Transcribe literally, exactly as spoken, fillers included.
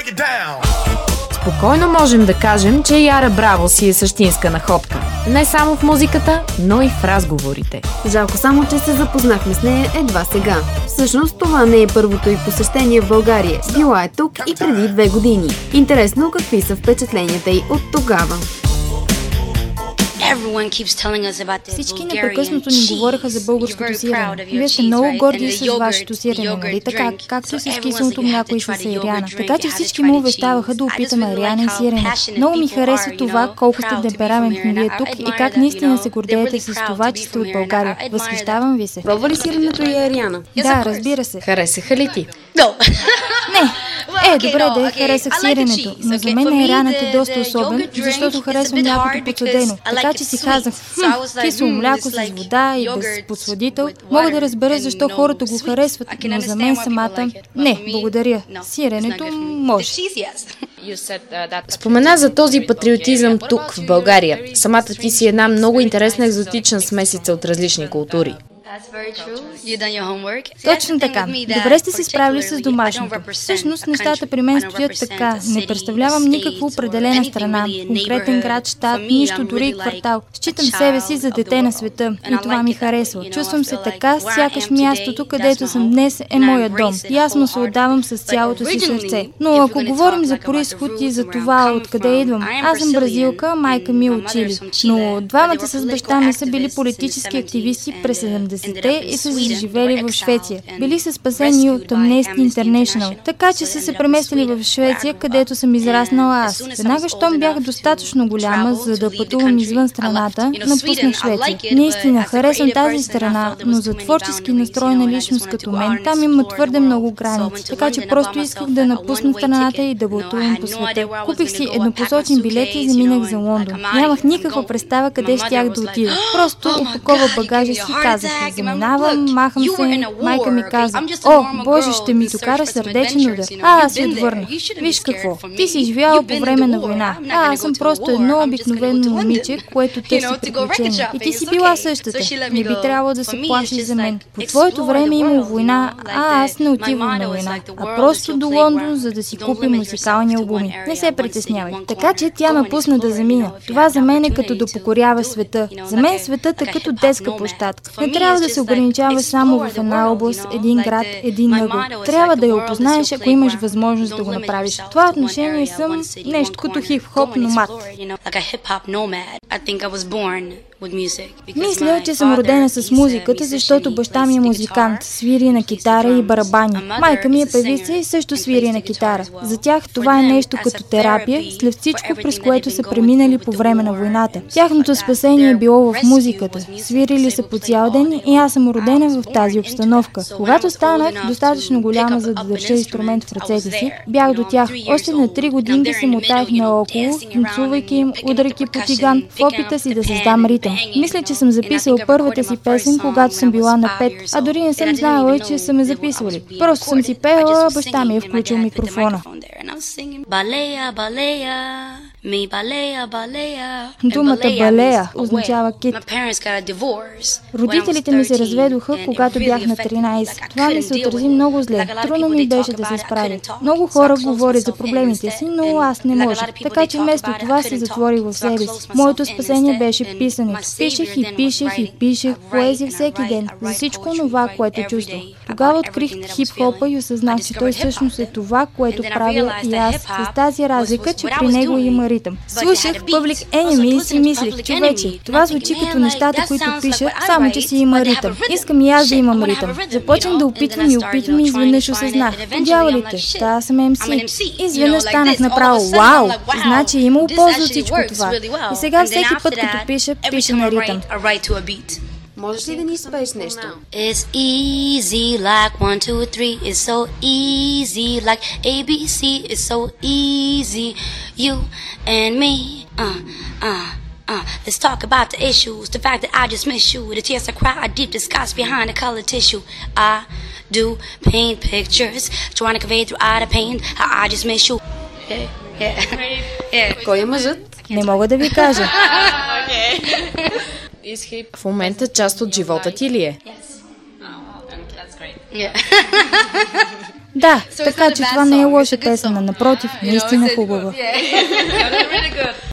Спокойно можем да кажем, че Яра Браво си е същинска находка. Не само в музиката, но и в разговорите. Жалко само, че се запознахме с нея едва сега. Всъщност това не е първото й посещение в България. Била е тук и преди две години. Интересно какви са впечатленията й от тогава. Всички непрекъснато ни говореха за българското сирене. Вие сте много горди с вашето сирене, нали така? Както с киселото мляко и с айриана. Така че всички му обещаваха да опитаме айриана и сирене. Много ми харесва това, колко сте темпераментни вие тук и как наистина се гордеете с това, че сте от България. Възхищавам ви се. Пробва ли сиренето и айриана? Да, разбира се. Харесаха ли ти? Не. Е, добре, да, харесах сиренето, но за мен айранът е доста особен, защото харесвам млякото подсладено. Така че си казах, хм, кисело мляко с вода и без подсладител. Мога да разбера защо хората го харесват, но за мен самата не, благодаря. Сиренето може. Спомена за този патриотизъм тук, в България. Самата ти си една много интересна екзотична смесица от различни култури. Точно така. Добре сте се справили с домашното. Всъщност нещата при мен стоят така. Не представлявам никаква определена страна, конкретен град, щат, нищо, дори и квартал. Считам себе си за дете на света и това ми харесва. Чувствам се така, сякаш мястото, където съм днес, е моя дом. И аз му се отдавам с цялото си сърце. Но ако говорим за произход и за това откъде идвам, аз съм бразилка, майка ми е от Чили. Но двамата с баща ми са били политически активисти през седемдесетте и са живели в Швеция. Били са спасени от Amnesty International, така че са се преместили в Швеция, където съм израснала аз. Веднага, щом бях достатъчно голяма, за да пътувам извън страната, напуснах Швеция. Наистина, харесвам тази страна, но за творчески настроена личност като мен, там има твърде много граници, така че просто исках да напусна страната и да пътувам по света. Купих си еднопосочен билет и заминах за Лондон. Нямах никаква представа къде щях да отида. Просто опакова багажа си и казах, заминавам, махам се, майка ми каза, о, Боже, ще ми докара сърдечен удар. А, аз се отвърнах. Виж какво, ти си живяла по време на война. А, аз съм просто едно обикновено момиче, което търси приключения. И ти си била същата. Не би трябвало да се плашиш за мен. По твоето време има война, а аз не отивам на война, а просто до Лондон, за да си купим музикални албуми. Не се притеснявай. Така че тя ме пусна да замина. Това за мен е като да покорява света. За мен светът е като детска площадка. Не трябва да се ограничава само в една област, един град, един ъгъл. Трябва да я опознаеш, ако имаш възможност да го направиш. В това отношение съм нещо като хип-хоп номад. Мисля, че съм родена с музиката, защото баща ми е музикант, свири на китара и барабани. Майка ми е певица и също свири на китара. За тях това е нещо като терапия, след всичко, през което са преминали по време на войната. Тяхното спасение е било в музиката. Свирили са по цял ден и аз съм родена в тази обстановка. Когато станах достатъчно голяма, за да държа инструмент в ръцете си, бях до тях. Още на три годинки се мотаях наоколо, танцувайки им, ударяйки по тиган, в опита си да създам ритъм. Мисля, че съм записала първата си песен, когато съм била на пет, а дори не съм знаела, че са ме записвали. Просто съм си пеела, баща ми е включил микрофона. Думата балея означава кит. Родителите ми се разведоха, когато бях на тринайсет. Това ми се отрази много зле. Трудно ми беше да се справя. Много хора говорят за проблемите си, но аз не можех. Така че вместо това се затворих в себе си. Моето спасение беше писането. Пишех и пишех и пишех поезия всеки ден за всичко това, което чувствах. Тогава открих хип-хопа и осъзнах, че той всъщност е това, което правя и аз, с тази разлика, че при него има ритъм. Слушах Public Enemy и си мислих, човече, това звучи като нещата, които пиша, само че си има ритъм. Искам и аз да имам ритъм. Започнах да опитвам и опитвам и изведнъж осъзнах. Дяволите, та аз съм Ем Си. Изведнъж станах направо, вау! Значи е имало полза от всичко това. И сега всеки път, като пиша, пиша на ритъм. Можеш ли да ни спееш нещо? It's easy like one, two, three. It's so easy like A B C. It's so easy, you and me. Uh, uh, uh. Let's talk about the issues. The fact that I just miss you. The tears I cry, I deep disgust behind the colored tissue. I do paint pictures, trying to convey throughout the pain how I just miss you. Yeah, yeah, yeah. Кой е мъжът? Не мога да ви кажа. В момента част от живота ти ли е? Да, така че това не е лоша песен, а напротив, наистина хубава.